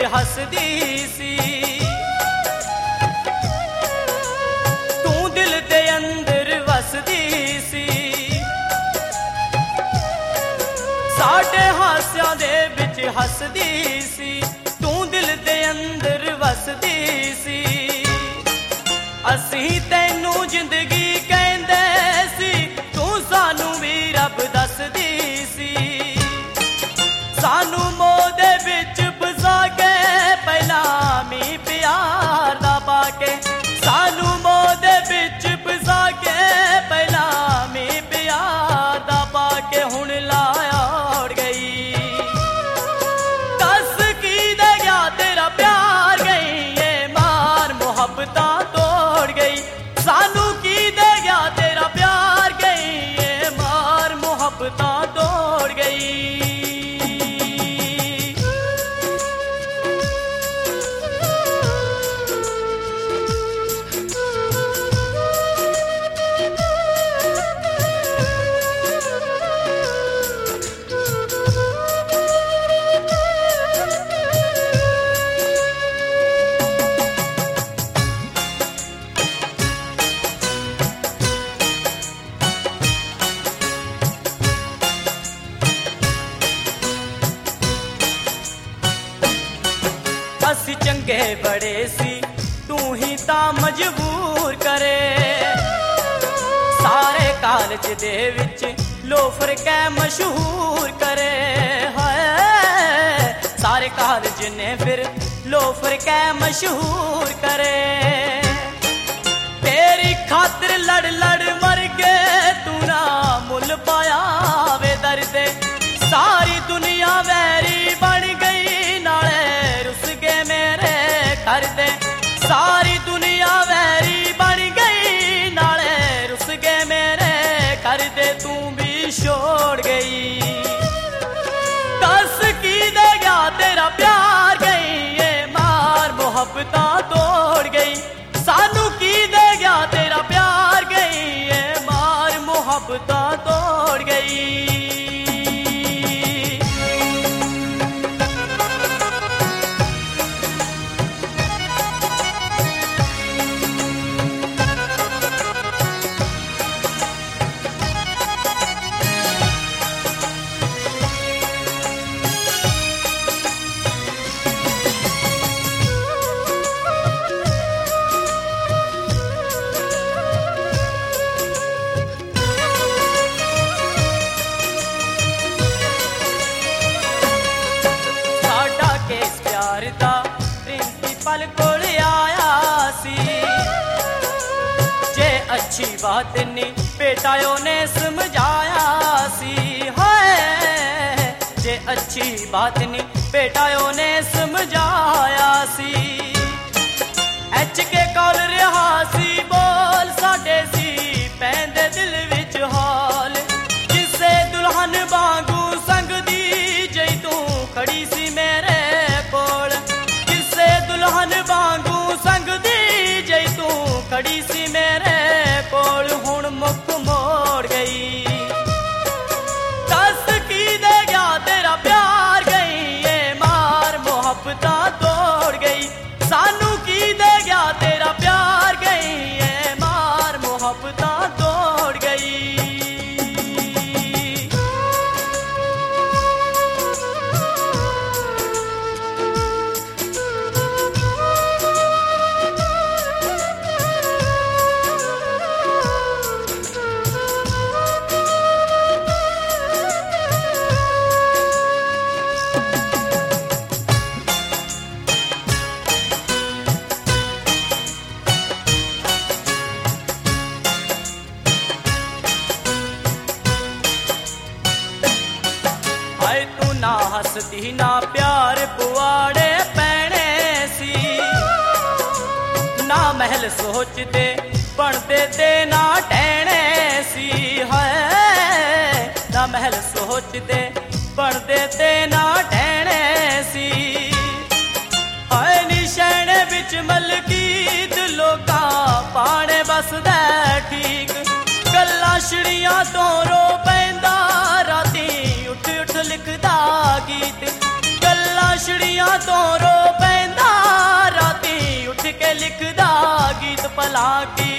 हसदी सी, तू दिल दे अंदर वसदी सी, साडे हास्यां दे विच हसदी सी, तू दिल दे अंदर वसदी सी। असीं तैनू जिंदगी कहंदे सी, तू सानू भी रब दसदी सी। सानू मोह दे विच फसा के पहला मी प्यार दा पाके, सानू मोह दे विच फसा के पहला मी प्यार दा पाके, हुण लाया उड़ गई। दस की दे गया तेरा प्यार गई, ये मार मोहब्बतां तोड़ गई। सानू की दे गया तेरा प्यार गई, ये मार मोहब्बतां तोड़ गई। असी चंगे बड़े सी, तू ही तां मजबूर करे। सारे कॉलेज दे विच लोफर कै मशहूर करे। हाय सारे कॉलेज ने फिर लोफर कै मशहूर करे। तेरी खातिर लड़ लड़ मर के तू ना मुल पाया वे दर्द। सारी दुनिया वैरी बन गई, नाले रुस के मेरे कर दे। सारी दुनिया वैरी बन गई, नाले रुस के मेरे कर दे, तू भी छोड़ गई। दस की दे गया तेरा प्यार गई, ये मार मोहब्बतां तोड़ गई। सानू की दे गया तेरा प्यार गई, ये मार मोहब्बतां तोड़ गई। प्रिंसिपल कोल आया सी, जे अच्छी बात नी बेटा ने समझाया सी। हाय जे अच्छी बात नी बेटा ने समझाया सी। एच के कोल रहा सी, बोल साडे सी पैंदे दिल विच हाल। जिसे दुल्हन वांगू संग दी जई तू खड़ी सी मेरे कोल। जिसे दुल्हन वांगू संग दी जई तू खड़ी सी मेरे कोल, हुण मुख मोड़ गई। दस की दे गया तेरा प्यार गई, ये मार मोहब्बतां तोड़ गई। सानू की दे गया तेरा प्यार गई, ये मार मोहब्बतां तोड़ गई। तू ना हसदी ना प्यार पुआड़े पैने सी, ना महल सोचते बनते ते ना टहने सी। है ना महल सोचते बनते ते ना टहने सी। हाय निशाने बिच मलकीत लोका पाने बसदा ठीक। गल्लां छड़ियां तो रो पैंदा राती उठ उठ लिखदा गीत। गल्लां छड़ियां तो रो ਹਾਲਾਂਕਿ